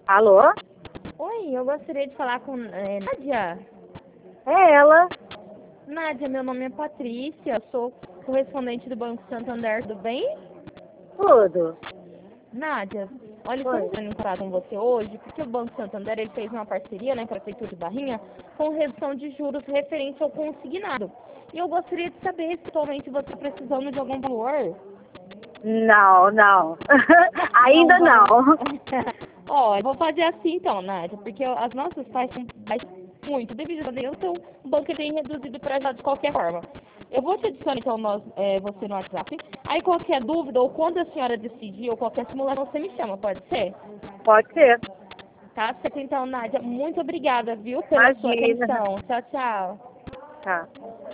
Alô? Oi, eu gostaria de falar com Nádia. É ela. Nádia, meu nome é Patrícia, sou correspondente do Banco Santander, tudo bem? Tudo. Nádia, olha, Oi. estamos entrando em contato com você hoje porque o Banco Santander ele fez uma parceria, né, com a Prefeitura de Barrinha, com redução de juros referente ao consignado. E eu gostaria de saber se atualmente você está precisando de algum valor. Não, não. Ainda Não, não. Ó, eu vou fazer assim então, Nádia, porque as nossas taxas são baixas muito devido a Deus, então o banco tem reduzido para já de qualquer forma. Eu vou te adicionar então você no WhatsApp. Aí qualquer dúvida ou quando a senhora decidir ou qualquer simulação, você me chama, pode ser? Pode ser. Tá certo então, Nádia. Muito obrigada, viu, pela sua Imagina. atenção. Tchau, tchau. Tá.